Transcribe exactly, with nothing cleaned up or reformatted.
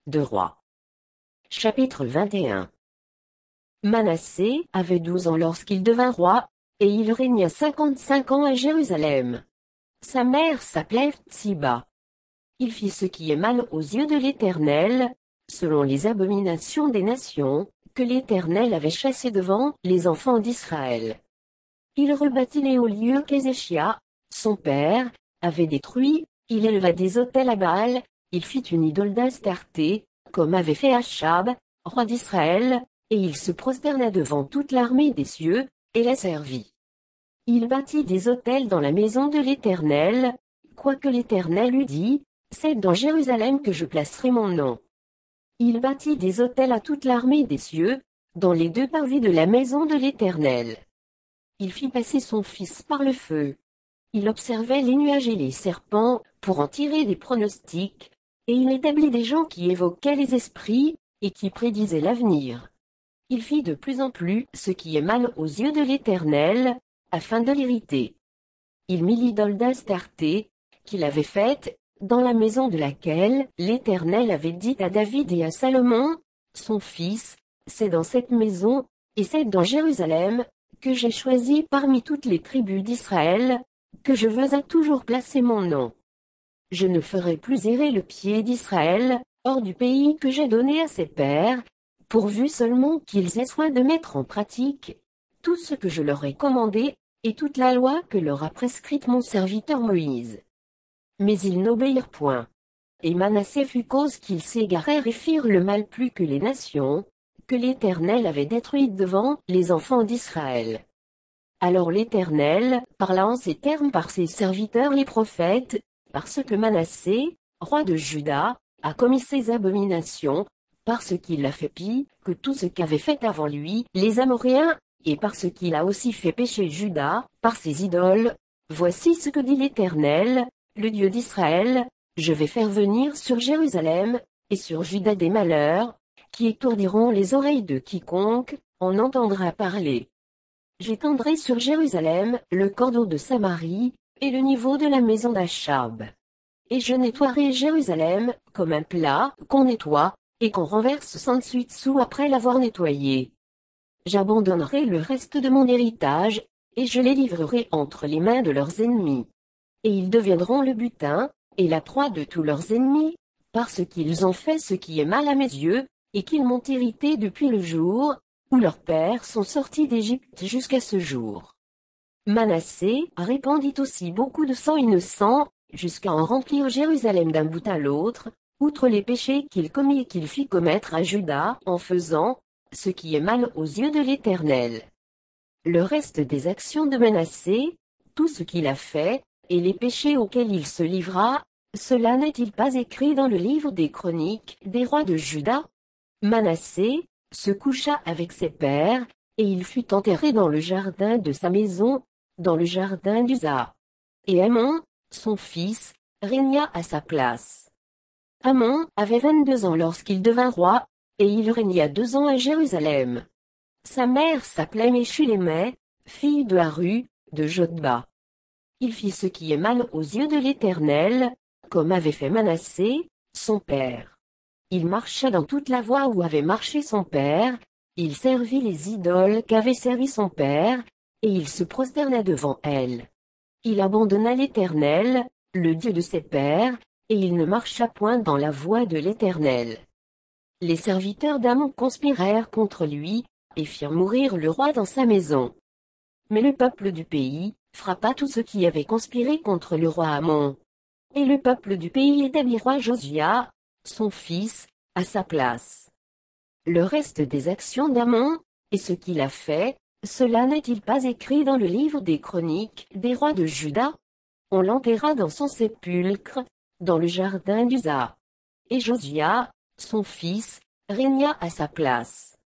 Deux Rois. Chapitre vingt et un. Manassé avait douze ans lorsqu'il devint roi, et il régna cinquante-cinq ans à Jérusalem. Sa mère s'appelait Tsiba. Il fit ce qui est mal aux yeux de l'Éternel, selon les abominations des nations, que l'Éternel avait chassées devant les enfants d'Israël. Il rebâtit les hauts lieux qu'Ézéchia, son père, avait détruits, il éleva des autels à Baal, il fit une idole d'Astarté, comme avait fait Achab, roi d'Israël, et il se prosterna devant toute l'armée des cieux, et la servit. Il bâtit des autels dans la maison de l'Éternel, quoique l'Éternel eût dit, c'est dans Jérusalem que je placerai mon nom. Il bâtit des autels à toute l'armée des cieux, dans les deux parvis de la maison de l'Éternel. Il fit passer son fils par le feu. Il observait les nuages et les serpents, pour en tirer des pronostics, et il établit des gens qui évoquaient les esprits, et qui prédisaient l'avenir. Il fit de plus en plus ce qui est mal aux yeux de l'Éternel, afin de l'irriter. Il mit l'idole d'Astarté, qu'il avait faite, dans la maison de laquelle l'Éternel avait dit à David et à Salomon, son fils, c'est dans cette maison, et c'est dans Jérusalem, que j'ai choisi parmi toutes les tribus d'Israël, que je veux à toujours placer mon nom. Je ne ferai plus errer le pied d'Israël, hors du pays que j'ai donné à ses pères, pourvu seulement qu'ils aient soin de mettre en pratique tout ce que je leur ai commandé, et toute la loi que leur a prescrite mon serviteur Moïse. Mais ils n'obéirent point. Et Manassé fut cause qu'ils s'égarèrent et firent le mal plus que les nations, que l'Éternel avait détruites devant les enfants d'Israël. Alors l'Éternel parla en ces termes par ses serviteurs les prophètes, parce que Manassé, roi de Juda, a commis ces abominations, parce qu'il a fait pis que tout ce qu'avaient fait avant lui les Amoréens, et parce qu'il a aussi fait pécher Juda par ses idoles. Voici ce que dit l'Éternel, le Dieu d'Israël, je vais faire venir sur Jérusalem, et sur Juda des malheurs, qui étourdiront les oreilles de quiconque en entendra parler. J'étendrai sur Jérusalem le cordeau de Samarie, et le niveau de la maison d'Achab. Et je nettoierai Jérusalem, comme un plat qu'on nettoie, et qu'on renverse sans suite sous après l'avoir nettoyé. J'abandonnerai le reste de mon héritage, et je les livrerai entre les mains de leurs ennemis. Et ils deviendront le butin, et la proie de tous leurs ennemis, parce qu'ils ont fait ce qui est mal à mes yeux, et qu'ils m'ont irrité depuis le jour où leurs pères sont sortis d'Égypte jusqu'à ce jour. Manassé répandit aussi beaucoup de sang innocent, jusqu'à en remplir Jérusalem d'un bout à l'autre, outre les péchés qu'il commit et qu'il fit commettre à Juda en faisant ce qui est mal aux yeux de l'Éternel. Le reste des actions de Manassé, tout ce qu'il a fait, et les péchés auxquels il se livra, cela n'est-il pas écrit dans le livre des chroniques des rois de Juda? Manassé se coucha avec ses pères, et il fut enterré dans le jardin de sa maison, dans le jardin d'Uza. Et Amon, son fils, régna à sa place. Amon avait vingt-deux ans lorsqu'il devint roi, et il régna deux ans à Jérusalem. Sa mère s'appelait Meshulémet, fille de Haru, de Jotba. Il fit ce qui est mal aux yeux de l'Éternel, comme avait fait Manassé, son père. Il marcha dans toute la voie où avait marché son père, il servit les idoles qu'avait servi son père, et il se prosterna devant elles. Il abandonna l'Éternel, le Dieu de ses pères, et il ne marcha point dans la voie de l'Éternel. Les serviteurs d'Amon conspirèrent contre lui, et firent mourir le roi dans sa maison. Mais le peuple du pays frappa tous ceux qui avaient conspiré contre le roi Amon. Et le peuple du pays établit roi Josia, son fils, à sa place. Le reste des actions d'Amon, et ce qu'il a fait, cela n'est-il pas écrit dans le livre des chroniques des rois de Juda? On l'enterra dans son sépulcre, dans le jardin d'Uza. Et Josia, son fils, régna à sa place.